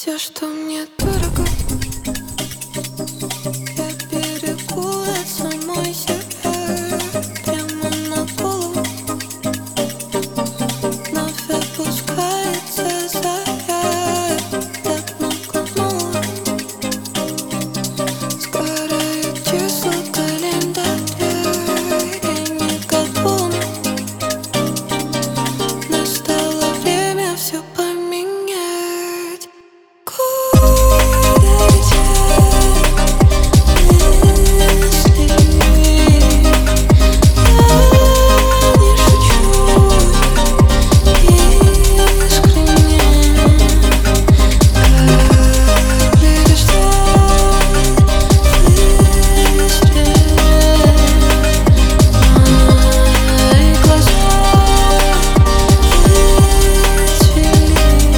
Все, что мне дорого, я берегу от самой себя. Прямо на голову вновь опускается заря. Так наканула, сгорают числа календаря. И не готова, настало время все поменять. Куда летят мысли? Я не шучу искренне. Капли дождя быстрее. Мои глаза выцвели.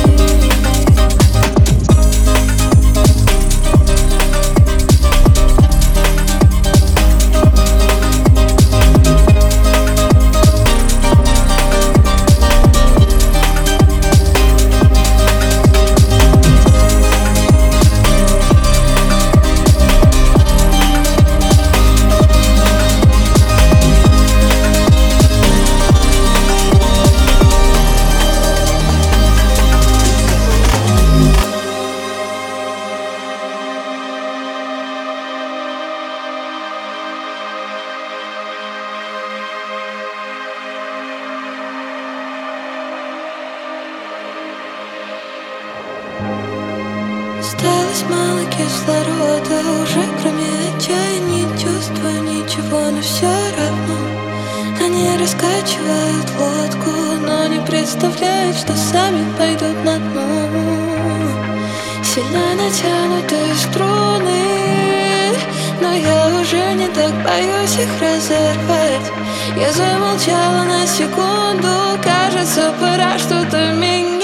Осталось мало кислорода, уже кроме отчаяния чувства ничего, но все равно они раскачивают лодку, но не представляют, что сами пойдут на дно. Сильно натянутые струны, но я уже не так боюсь их разорвать. Я замолчала на секунду, кажется, пора что-то менять.